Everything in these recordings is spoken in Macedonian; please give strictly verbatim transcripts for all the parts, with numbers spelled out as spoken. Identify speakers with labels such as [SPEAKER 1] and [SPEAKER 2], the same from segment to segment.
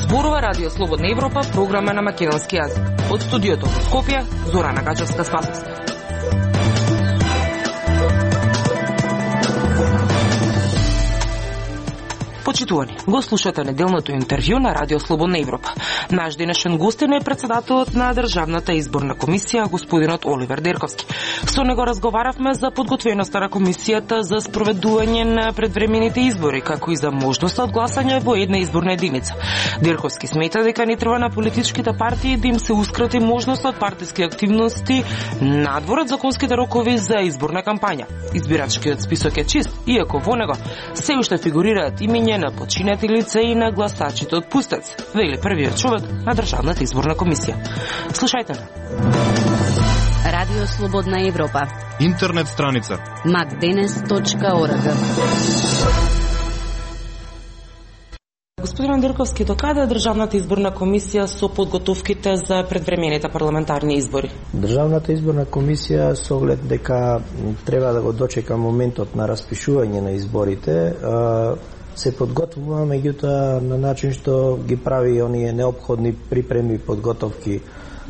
[SPEAKER 1] Зборува Радио Слободна Европа, програма на македонски јазик. Од студиото во Скопје, Зорана Гачевска-Спасовска. Почитувани, го слушате неделното интервју на Радио Слободна Европа. Наш денешен гостин е председателот на Државната изборна комисија, господинот Оливер Дерковски. Со него разговаравме за подготвеноста на комисијата за спроведување на предвремените избори, како и за можноста од гласање во една изборна единица. Дерковски смета дека не треба на политичките партии да им се ускрати можноста од партиски активности надвор од законските рокови за изборна кампања. Избирачкиот список е чист, иако во него се уште фигурираат имиња на починати лица и на гласачите од Пустец, вели првиот човек на Државната изборна комисија. Слушајте на
[SPEAKER 2] Радио Слободна Европа.
[SPEAKER 3] Интернет страница
[SPEAKER 2] макденес точка орг.
[SPEAKER 1] Господин Дерковски, докаде Државната изборна комисија со подготовките за предвремените парламентарни избори?
[SPEAKER 4] Државната изборна комисија со оглед дека треба да го дочека моментот на распишување на изборите, се подготвува, меѓутоа на начин што ги прави оние неопходни припреми и подготовки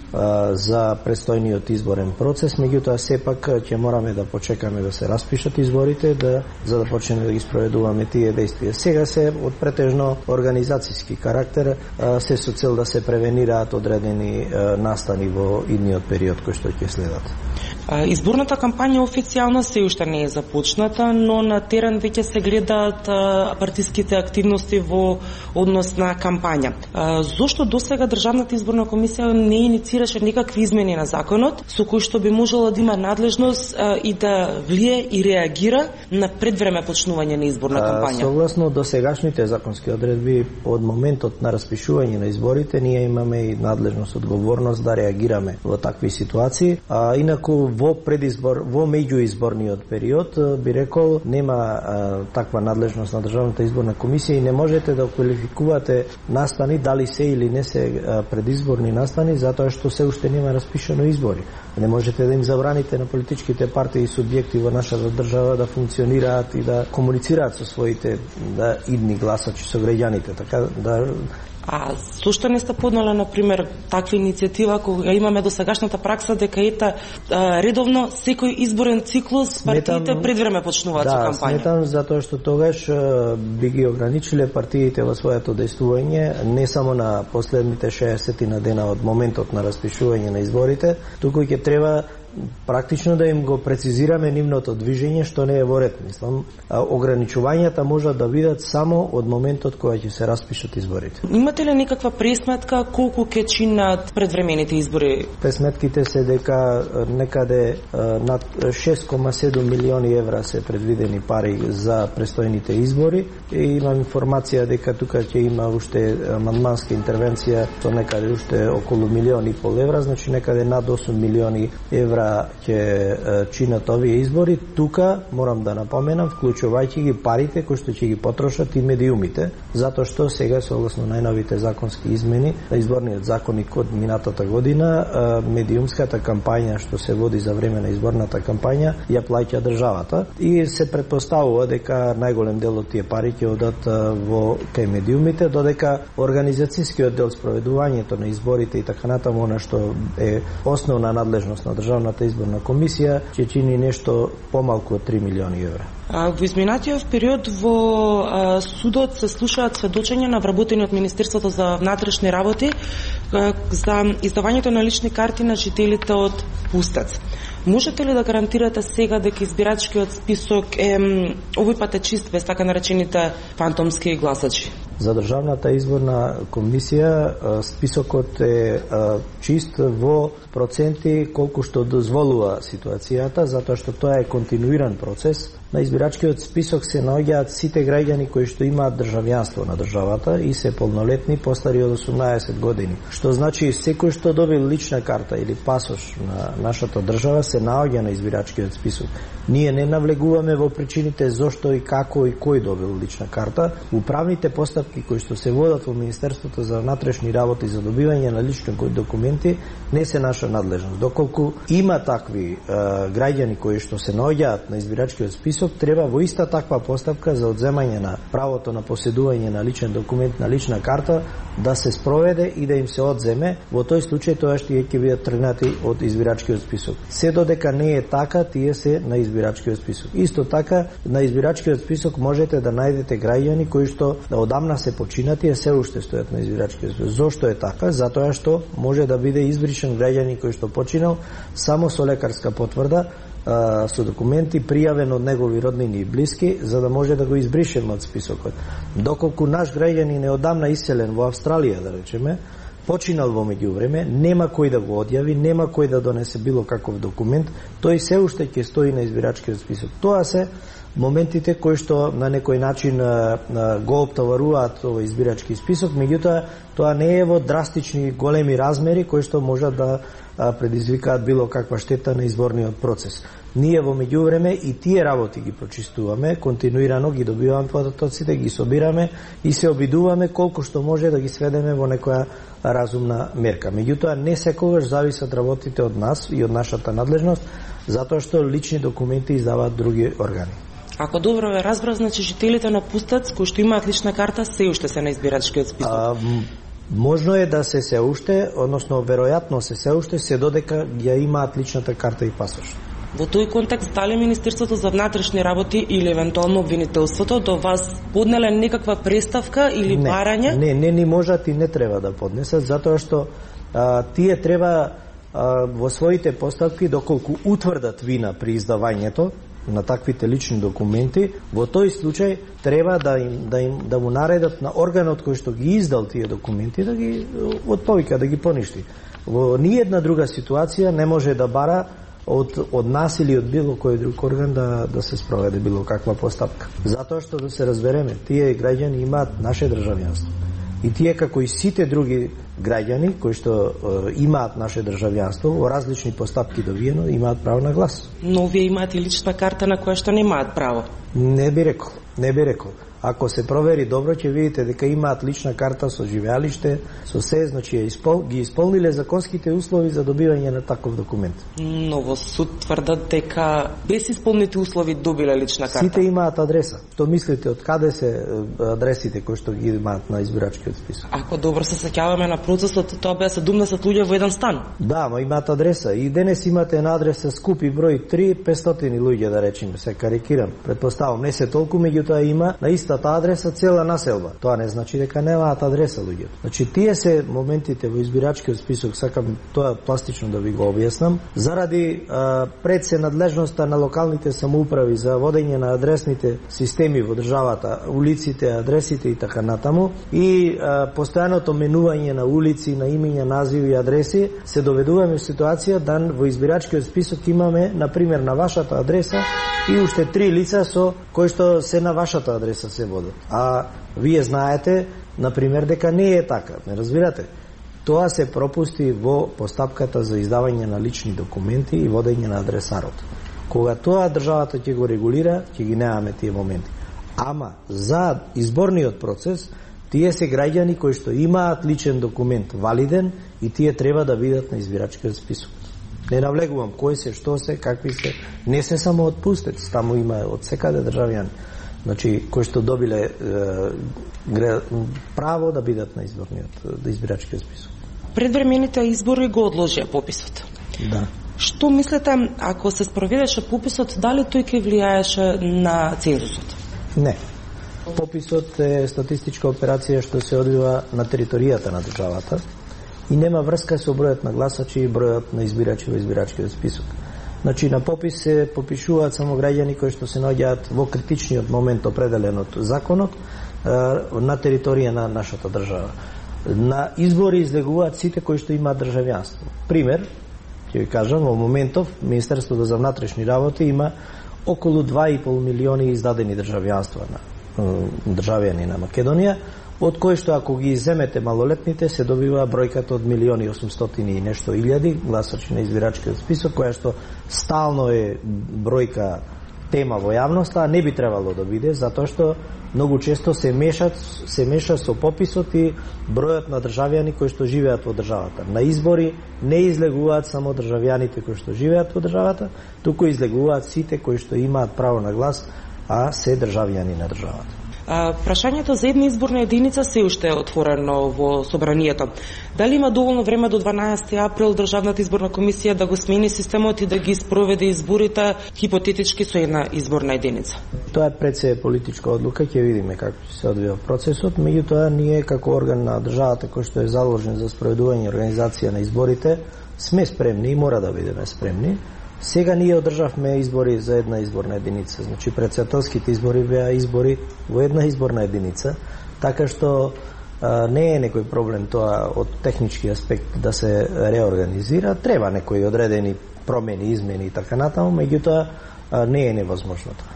[SPEAKER 4] а, за престојниот изборен процес, меѓутоа сепак ќе мораме да почекаме да се распишат изборите, да за да почнеме да ги спроведуваме тие действија. Сега се од претежно организацијски карактер, а, се со цел да се превенираат одредени а, настани во идниот период кој што ќе следат.
[SPEAKER 1] Изборната кампања официјално се уште не е започната, но на терен веќе се гледаат партиските активности во однос на кампања. Зошто досега Државната изборна комисија не инициираше никакви измени на законот со кои што би можела да има надлежност и да влие и реагира на предвреме почнување на изборна кампања?
[SPEAKER 4] Согласно досегашните законски одредби, од моментот на распишување на изборите ние имаме и надлежност, одговорност да реагираме во такви ситуации, а инаку во предизбор, во меѓуизборниот период, би рекол, нема а, таква надлежност на Државната изборна комисија и не можете да квалификувате настани, дали се или не се а, предизборни настани, затоа што се уште нема распишано избори. Не можете да им забраните на политичките партии и субјекти во нашата држава да функционираат и да комуницираат со своите да, идни гласачи, со граѓаните, така да.
[SPEAKER 1] А зошто не сте поднале, например, таква иницијатива кога имаме досегашната пракса дека ета редовно секој изборен циклус партиите сметам, предвреме почнуваат
[SPEAKER 4] да,
[SPEAKER 1] со кампања? Да,
[SPEAKER 4] сметам затоа што тогаш би ги ограничиле партиите во своето дејствување не само на последните шеесет на дена од моментот на распишување на изборите, туку ќе треба практично да им го прецизираме нивното движење, што не е во ред. Мислам, ограничувањата можат да бидат само од моментот кога ќе се распишат изборите.
[SPEAKER 1] Имате ли некаква пресметка колку ќе чинат предвремените избори?
[SPEAKER 4] Пресметките се дека некаде над шест кома седум милиони евра се предвидени пари за престојните избори и имам информација дека тука ќе има уште амандманска интервенција со некаде уште околу милион и пол евра, значи некаде над осум милиони евра ќе чинат овие избори. Тука морам да напоменам, вклучувајќи ги парите кои што ќе ги потрошат и медиумите, затоа што сега согласно најновите законски измени на изборниот законник од минатата година, медиумската кампања што се води за време на изборната кампања ја плаќа државата и се претпоставува дека најголем дел од тие пари ќе одат во кај медиумите, додека организацијскиот дел, спроведувањето на изборите и така натаму, она што е основна надлежност на државната изборна комисија, ќе чини нешто помалку од три милиони евра.
[SPEAKER 1] Во изминатиот период во а, судот се слушаат сведочења на вработени од Министерството за внатрешни работи а, за издавањето на лични карти на жителите од Пустец. Можете ли да гарантирате сега дека избирачкиот список е овој пат е чист без така наречените фантомски гласачи?
[SPEAKER 4] За Државната изборна комисија списокот е чист во проценти колку што дозволува ситуацијата, затоа што тоа е континуиран процес. На избирачкиот список се наоѓаат сите граѓани кои што имаат државјанство на државата и се полнолетни постари од осумнаесет години. Што значи секој што добил лична карта или пасош на нашата држава се наоѓа на избирачкиот список. Ние не навлегуваме во причините зошто и како и кој добил лична карта. Управните постапки кои што се водат во Министерството за внатрешни работи за добивање на лични документи не се наша надлежност. Доколку има такви е, граѓани кои што се наоѓаат на избирачкиот список, список, треба во иста таква постапка за одземање на правото на поседување на личен документ, на лична карта, да се спроведе и да им се одземе. Во тој случај тоа што ќе бидат тргнати од избирачкиот список. Се додека не е така, тие се на избирачкиот список. Исто така, на избирачкиот список можете да најдете граѓани кои што одамна се починати, а се уште стојат на избирачкиот список. Зошто е така? Затоа што може да биде избришен граѓани кој што починал само со лекарска потврда, со документи пријавен од негови роднини и блиски, за да може да го избришеме од списокот. Доколку наш граѓанин е одамна иселен во Австралија, да речеме, починал во меѓувреме, нема кој да го одјави, нема кој да донесе било каков документ, тој се уште ќе стои на избирачкиот список. Тоа се моментите кои што на некој начин го оптоваруваат овој избирачки список, меѓутоа тоа не е во драстични големи размери кои што можат да предизвикаат било каква штета на изборниот процес. Ние во меѓувреме и тие работи ги прочистуваме, континуирано ги добиваме податоците, ги собираме и се обидуваме колку што може да ги сведеме во некоја разумна мерка. Меѓутоа не секогаш зависат работите од нас и од нашата надлежност, затоа што лични документи издаваат други органи.
[SPEAKER 1] Ако добро ве разбрав, значи жителите на Пустец кои што имаат лична карта се уште се на избирачкиот список. А,
[SPEAKER 4] можно е да се се уште, односно веројатно се се уште, се додека ја имаат личната карта и пасош.
[SPEAKER 1] Во тој контекст, дали Министерството за внатрешни работи или евентуално обвинителството до вас поднеле некаква преставка или
[SPEAKER 4] не,
[SPEAKER 1] барање?
[SPEAKER 4] Не, не ни можат и не треба да поднесат, затоа што а, тие треба а, во своите постапки, доколку утврдат вина при издавањето на таквите лични документи, во тој случај треба да им да им да му наредат на органот кој што ги издал тие документи да ги отповика, да ги поништи. Во ниедна друга ситуација не може да бара од од нас или од било кој друг орган да да се спроведе било каква постапка. Затоа што да се разбереме, тие граѓани имаат наше државјанство. И тие како и сите други граѓани кои што е, имаат наше државјанство во различни постапки довиено имаат право на глас.
[SPEAKER 1] Но вие имаате лична карта на која што немаат право.
[SPEAKER 4] Не би рекол, не би рекол. Ако се провери добро, ќе видите дека имаат лична карта со живеалиште, со се, значи испол, ги исполниле законските услови за добивање на таков документ.
[SPEAKER 1] Но во суд тврдат дека без исполнети услови добиле лична карта.
[SPEAKER 4] Сите имаат адреса. Што мислите, од каде се адресите кои што ги имаат на избирачкиот список?
[SPEAKER 1] Ако добро се сеќаваме на процесот, тоа беа седумдесет луѓе во еден стан.
[SPEAKER 4] Да, ма имаат адреса. И денес имате на адреса скупи број три петстотини луѓе, да речеме, се карикирам. Претпоставам, не се толку, меѓутоа има на истата адреса цела населба. Тоа не значи дека немаат адреса луѓе. Значи тие се моментите во избирачкиот список, сакам тоа пластично да ви го објаснам, заради а, пред се надлежноста на локалните самоуправи за водење на адресните системи во државата, улиците, адресите и така натаму, и а, постојаното менување на улици, на имиња, називи и адреси, се доведуваме во ситуација да во избирачкиот список имаме, на пример, на вашата адреса и уште три лица со кои што се на вашата адреса се водат. А вие знаете, на пример, дека не е така. Не разбирате? Тоа се пропусти во постапката за издавање на лични документи и водење на адресарот. Кога тоа државата ќе го регулира, ќе ги немаме тие моменти. Ама за изборниот процес, тие се граѓани кои што имаат личен документ валиден и тие треба да бидат на избирачкиот список. Не навлегувам кои се, што се, какви се, не се само од Пустец, таму има од секаде државјани. Значи, кои што добиле е, право да бидат на изборниот, да избирачкиот список.
[SPEAKER 1] Предвремените избори го одложија пописот.
[SPEAKER 4] Да.
[SPEAKER 1] Што мислите, ако се спроведеше пописот, дали тој ќе влијаеше на цензусот?
[SPEAKER 4] Не. Пописот е статистичка операција што се одвива на територијата на државата и нема врска со бројот на гласачи и бројот на избирачи во избирачкиот список. Значи, на попис се попишуваат само граѓани кои што се наоѓаат во критичниот момент определен од законот на територија на нашата држава. На избори излегуваат сите кои што имаат државјанство. Пример, ќе ви кажам, во моментов Министерството за внатрешни работи има околу два и пол милиони издадени државјанства на државјани на Македонија, од кои што ако ги иземете малолетните се добива бројката од милиони и осумстотини и нешто илјади гласачи на избирачкиот список, која што стално е бројка тема во јавноста, а не би требало да биде, затоа што многу често се мешат, се меша со пописот и бројот на државјани кои што живеат во државата. На избори не излегуваат само државјаните кои што живеат во државата, туку излегуваат сите кои што имаат право на глас, а се државјани на државата.
[SPEAKER 1] А, прашањето за една изборна единица се уште е отворено во собранието. Дали има доволно време до дванаесети април Државната изборна комисија да го смени системот и да ги спроведе изборите хипотетички со една изборна единица?
[SPEAKER 4] Тоа е пред се политичка одлука, ќе видиме како ќе се одвива процесот, меѓутоа ние како орган на државата кој што е заложен за спроведување и организација на изборите, сме спремни и мора да бидеме спремни. Сега ние одржавме избори за една изборна единица. Значи председателските избори беа избори во една изборна единица, така што а, не е некој проблем тоа од технички аспект да се реорганизира. Треба некои одредени промени, измени и така натаму, меѓутоа не е невозможно тоа.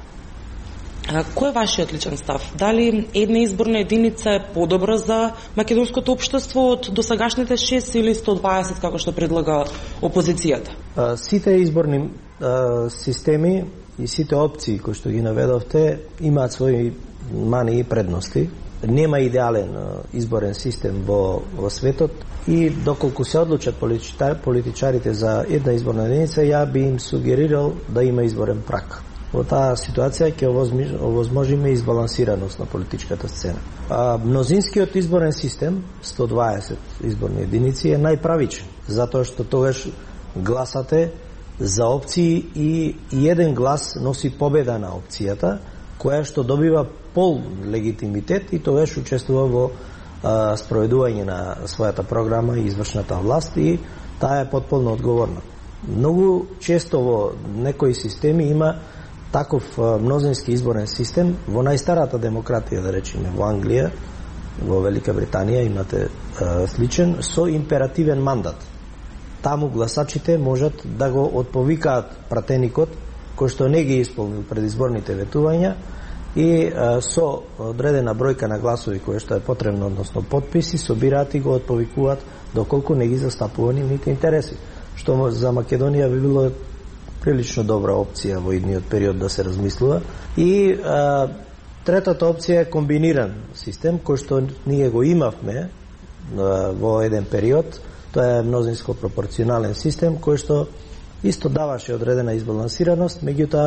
[SPEAKER 1] А, кој е вашиот личен став? Дали една изборна единица е подобра за македонското општество од досегашните шест или сто дваесет како што предлага опозицијата?
[SPEAKER 4] А, сите изборни а, системи и сите опции кои што ги наведовте имаат своји мани и предности. Нема идеален а, изборен систем во, во светот и доколку се одлучат политичарите за една изборна единица, ја би им сугерирал да има изборен праг. Во таа ситуација ќе овозможиме избалансираност на политичката сцена. А, мнозинскиот изборен систем, сто дваесет изборни единици, е најправичен, затоа што тогаш гласате за опции и еден глас носи победа на опцијата, која што добива пол легитимитет и тогаш учествува во а, спроведување на својата програма и извршната власт и таа е потполно одговорна. Многу често во некои системи има таков мнозински изборен систем. Во најстарата демократија, да речеме, во Англија, во Велика Британија имате е, сличен со императивен мандат. Таму гласачите можат да го отповикаат пратеникот кој што не ги исполнил предизборните ветувања и е, со одредена бројка на гласови која што е потребно, односно подписи, собираат и го отповикуваат доколку не ги застапува нивните интереси. Што за Македонија би било прилично добра опција во идниот период да се размислува. И а, третата опција е комбиниран систем, кој што ние го имавме а, во еден период. Тоа е мнозинско пропорционален систем, кој што исто даваше одредена избалансираност, меѓутоа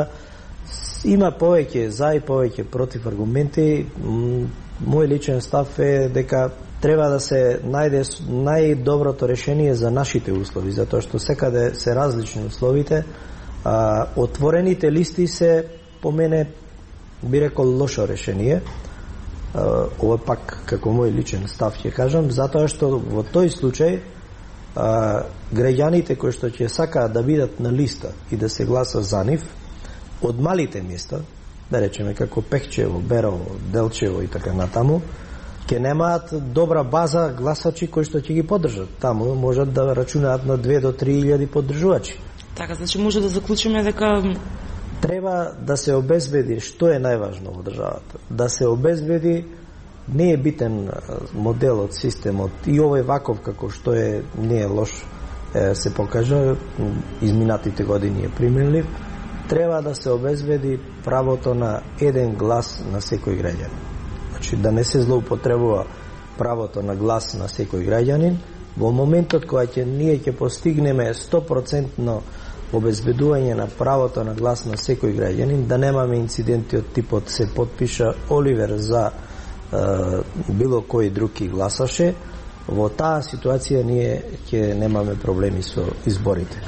[SPEAKER 4] има повеќе за и повеќе против аргументи. Мој личен став е дека треба да се најде најдоброто решение за нашите услови, затоа што секаде се различни условите. А, отворените листи се, по мене, би рекол лошо решение. А, ова пак како мој личен став ќе кажам, затоа што во тој случај а, граѓаните кои што ќе сакаат да бидат на листа и да се гласа за нив, од малите места, да речеме како Пехчево, Берово, Делчево и така натаму, ќе немаат добра база гласачи кои што ќе ги поддржат. Таму можат да рачунаат на две до три илјади поддржувачи.
[SPEAKER 1] Така, значи може да заклучиме дека
[SPEAKER 4] треба да се обезбеди што е најважно во државата. Да се обезбеди, не е битен моделот, системот и овој ваков како што е, не е лош, е, се покажа, изминатите години е примерлив. Треба да се обезбеди правото на еден глас на секој граѓанин. Значи да не се злоупотребува правото на глас на секој граѓанин. Во моментот кога ќе ние ќе постигнеме сто проценти обезбедување на правото на глас на секој граѓанин, да немаме инциденти од типот се потпиша Оливер за е, било кој друг и гласаше, во таа ситуација ние ќе немаме проблеми со изборите.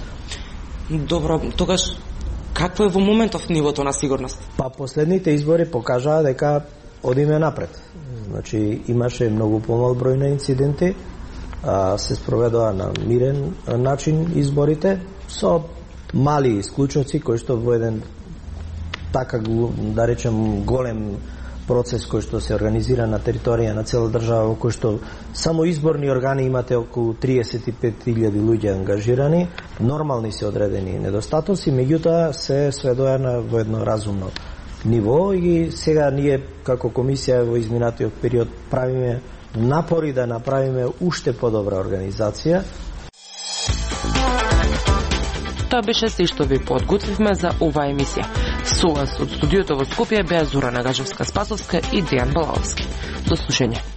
[SPEAKER 1] Добро, тогаш какво е во моментов нивото на сигурност?
[SPEAKER 4] Па последните избори покажаа дека одиме напред. Значи имаше многу помал број на инциденти, а, се спроведоа на мирен начин изборите со мали исклучоци кои што во еден така, да речем, голем процес кој што се организира на територија на цела држава, во кој што само изборни органи имате околу триесет и пет илјади луѓе ангажирани, нормални се одредени недостатоци, меѓутоа се сведоа на во едно разумно ниво и сега ние како комисија во изминатиот период правиме напори да направиме уште подобра организација.
[SPEAKER 1] Тоа беше се што ви подготвивме за оваа емисија. Со вас од студиото во Скопје беа Зора Нагажевска-Спасовска и Дејан Балаловски. До слушање.